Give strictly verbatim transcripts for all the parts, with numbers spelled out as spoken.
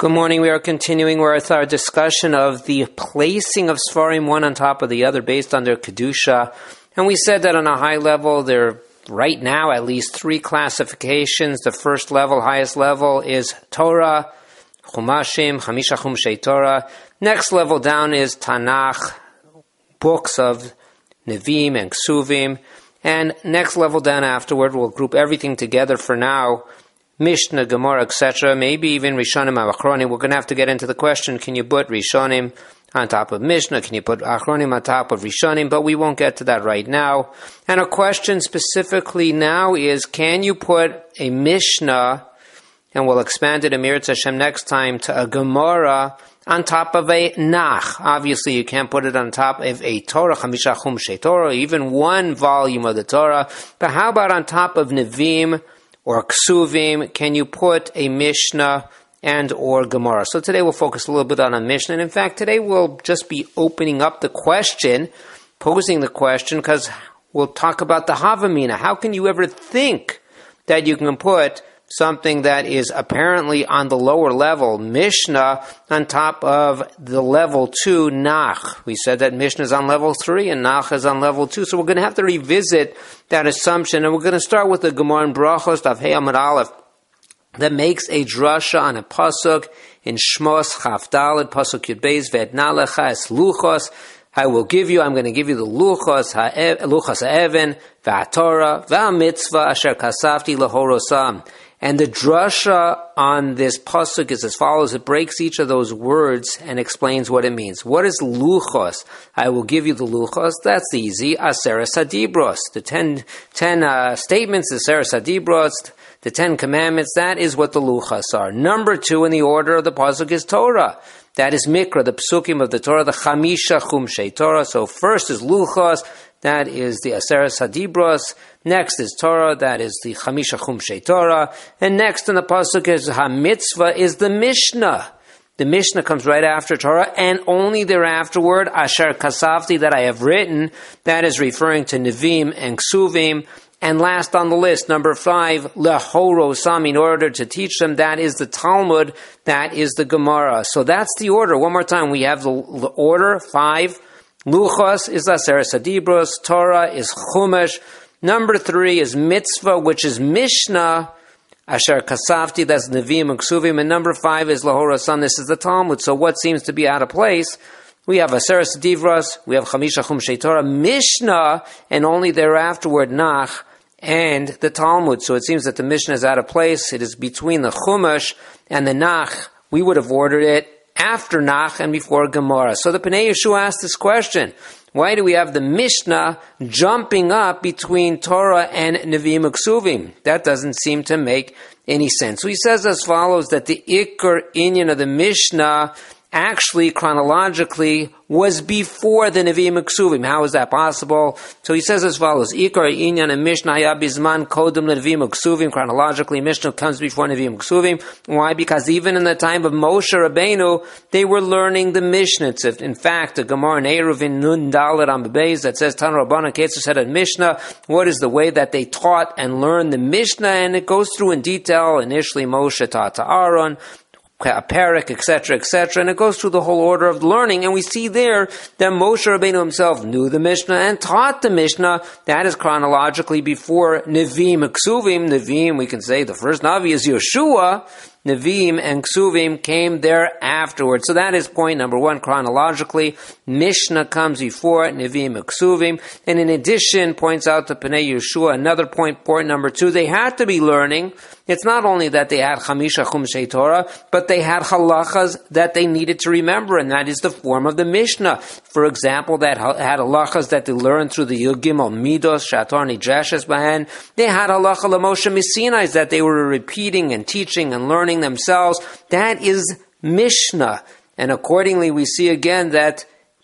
Good morning. We are continuing with our discussion of the placing of Sfarim one on top of the other based on their Kedusha. And we said that on a high level, there are right now at least three classifications. The first level, highest level, is Torah, Chumashim, Chamisha Chumshei Torah. Next level down is Tanakh, books of Nevi'im and Ksuvim. And next level down afterward, we'll group everything together for now. Mishnah, Gemara, et cetera. Maybe even Rishonim and Achronim. We're going to have to get into the question, can you put Rishonim on top of Mishnah? Can you put Achronim on top of Rishonim? But we won't get to that right now. And a question specifically now is, can you put a Mishnah, and we'll expand it in Mirat Hashem next time, to a Gemara on top of a Nach? Obviously, you can't put it on top of a Torah, Chamisha Chumshei Torah, even one volume of the Torah. But how about on top of Nevi'im or Ksuvim? Can you put a Mishnah and or Gemara? So today we'll focus a little bit on a Mishnah. And in fact, today we'll just be opening up the question, posing the question, because we'll talk about the Havamina. How can you ever think that you can put something that is apparently on the lower level, Mishnah, on top of the level two, Nach? We said that Mishnah is on level three and Nach is on level two. So we're going to have to revisit that assumption. And we're going to start with the Gemara in Brachos, Daf Hey Amud Aleph, that makes a drasha on a pasuk in Shmos Chaf Daled, pasuk Yud Beis, Ve'etna lecha es luchos. I will give you, I'm going to give you the luchos, luchos ha'even, va'atorah, va'amitzvah, asher kasafti lahorosam. And the drasha on this pasuk is as follows. It breaks each of those words and explains what it means. What is luchos? I will give you the luchos. That's easy. Aseres hadibros. The ten, ten uh, statements, the Aseres hadibros, the ten commandments, that is what the luchos are. Number two in the order of the pasuk is Torah. That is Mikra, the psukim of the Torah, the Chamisha Chumshei Torah. So first is luchos. That is the Aseres hadibros. Next is Torah, that is the Chamisha Chumshei Torah. And next in the pasuk is HaMitzvah, is the Mishnah. The Mishnah comes right after Torah, and only thereafterward, Asher Kasafti, that I have written, that is referring to Nevi'im and Ksuvim. And last on the list, number five, Lehorosam, in order to teach them, that is the Talmud, that is the Gemara. So that's the order. One more time, we have the, the order, five. Luchos is Aseres hadibros, Torah is Chumash. Number three is Mitzvah, which is Mishnah, Asher Kasafti, that's Nevi'im and Ksuvim. And number five is Lahorasam, this is the Talmud. So what seems to be out of place? We have Aseres hadibros, we have Chamisha Chumshei Torah, Mishnah, and only thereafterward Nach, and the Talmud. So it seems that the Mishnah is out of place. It is between the Chumash and the Nach. We would have ordered it after Nach and before Gemara. So the Pnei Yeshua asked this question. Why do we have the Mishnah jumping up between Torah and Nevi'im and Ksuvim? That doesn't seem to make any sense. So he says as follows, that the Ikar Inyan of the Mishnah actually, chronologically, was before the Nevi'im and Ksuvim. How is that possible? So he says as follows, Ikar Inyan and Mishnah ya bizman kodem Nevi'im and Ksuvim. Chronologically, Mishnah comes before Nevi'im and Ksuvim. Why? Because even in the time of Moshe Rabbeinu, they were learning the Mishnah. In fact, the Gemara in Eruvin Nun Dalet Amud Beis that says, Tan Rabbanan Ketzer said at Mishnah, what is the way that they taught and learned the Mishnah? And it goes through in detail. Initially, Moshe taught to Aaron, a parak, et cetera, et cetera, and it goes through the whole order of learning, and we see there that Moshe Rabbeinu himself knew the Mishnah and taught the Mishnah. That is chronologically before Nevi'im and Ksuvim. Nevi'im, we can say the first Navi is Yeshua. Nevi'im and Ksuvim came there afterwards. So that is point number one. Chronologically, Mishnah comes before Nevi'im and Ksuvim. And in addition, points out to Pnei Yeshua, another point, point number two, they had to be learning. It's not only that they had Chamisha Chumshei Torah, but they had halachas that they needed to remember, and that is the form of the Mishnah. For example, that had halachas that they learned through the Yud Gimel Midos, Shator Nidreshes Bahen. They had halacha L'Moshe Misinai that they were repeating and teaching and learning themselves. That is Mishnah. And accordingly, we see again that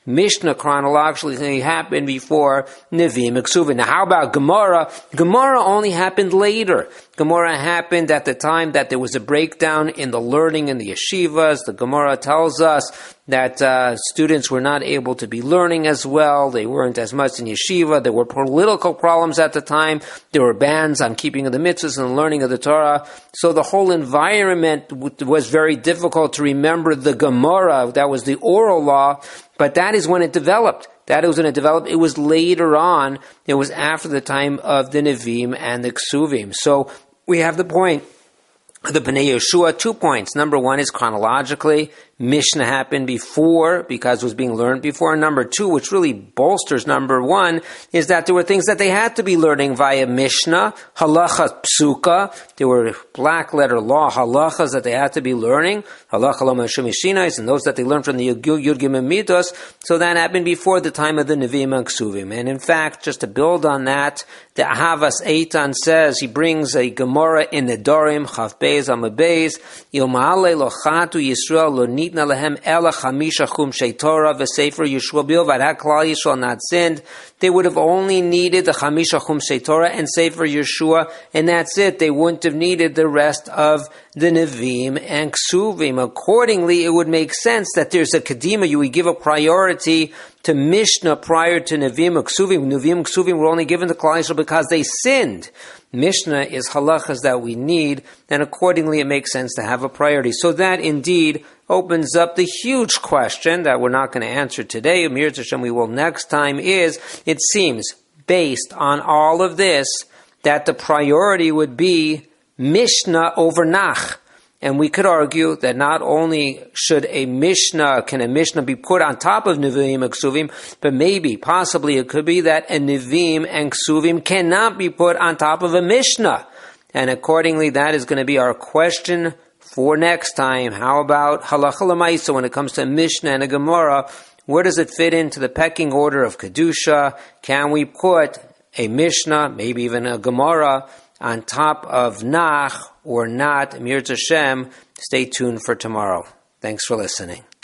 Mishnah chronologically happened before Nevi'im and Ksuvim. Now how about Gemara? Gemara only happened later. Gemara happened at the time that there was a breakdown in the learning in the yeshivas. The Gemara tells us that uh, students were not able to be learning as well. They weren't as much in yeshiva. There were political problems at the time. There were bans on keeping of the mitzvahs and learning of the Torah. So the whole environment w- was very difficult to remember the Gemara. That was the oral law, but that is when it developed. That was when it developed. It was later on. It was after the time of the Nevi'im and the Ksuvim. So we have the point of the Bnei Yeshua. Two points. Number one is chronologically, Mishnah happened before because it was being learned before. And number two, which really bolsters number one, is that there were things that they had to be learning via Mishnah, halacha psuka. There were black letter law halachas that they had to be learning, halacha lo mashamishinais, and those that they learned from the Yud Gimel Midos. So that happened before the time of the Nevi'im and Ksuvim. And in fact, just to build on that, the Ahavas Eitan says, he brings a Gemara in the Dorim, Chav Beis Amud Beis, Il Ma'ale lo chatu Yisrael lo nitna lehem ela chamisha chumshei Torah v'sefer Yeshua bilvad. Had Klal Yisrael not sinned, they would have only needed the chamisha chumshei Torah and sefer Yeshua, and that's it. They wouldn't have needed the rest of the Nevi'im and Ksuvim. Accordingly, it would make sense that there's a kedima. You would give a priority to Mishnah prior to Nevi'im and Ksuvim. Nevi'im and Ksuvim were only given to Klal Yisrael because they sinned. Mishnah is halachas that we need, and accordingly it makes sense to have a priority. So that indeed opens up the huge question that we're not going to answer today. Mir Hashem, we will next time. Is it seems based on all of this that the priority would be Mishnah over Nach. And we could argue that not only should a Mishnah, can a Mishnah be put on top of Nevi'im and Ksuvim, but maybe, possibly it could be that a Nevi'im and Ksuvim cannot be put on top of a Mishnah. And accordingly, that is going to be our question for next time. How about Halacha L'Maisa when it comes to a Mishnah and a Gemara? Where does it fit into the pecking order of Kedusha? Can we put a Mishnah, maybe even a Gemara, on top of Nach or not? Mir Hashem, stay tuned for tomorrow. Thanks for listening.